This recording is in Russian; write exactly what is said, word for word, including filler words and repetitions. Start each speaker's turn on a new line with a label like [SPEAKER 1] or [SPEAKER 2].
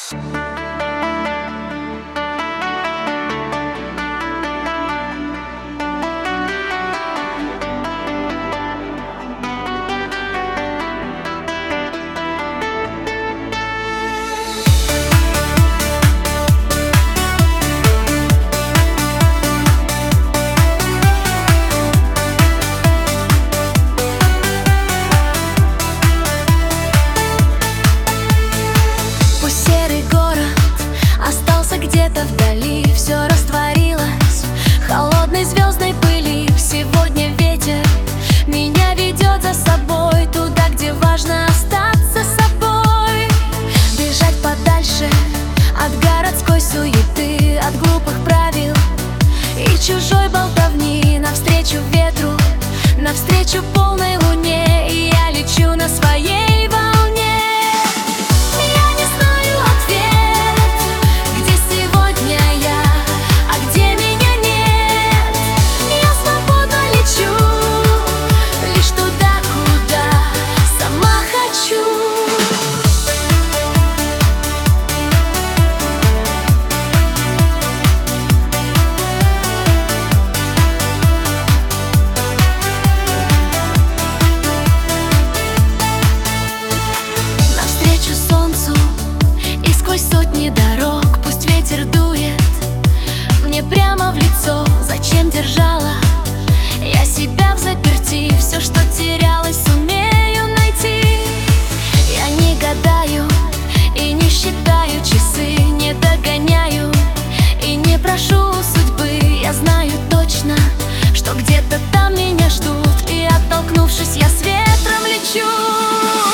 [SPEAKER 1] Где-то вдали все растворилось в холодной звездной пыли. Сегодня ветер меня ведет за собой туда, где важно остаться собой. Бежать подальше от городской суеты, от глупых правил и чужой болтовни. Навстречу ветру, навстречу полной луне, и я лечу на своей волне. Сотни дорог, пусть ветер дует мне прямо в лицо. Зачем держала я себя взаперти? Все, что терялось, сумею найти. Я не гадаю и не считаю часы, не догоняю и не прошу судьбы. Я знаю точно, что где-то там меня ждут, и оттолкнувшись, я с ветром лечу.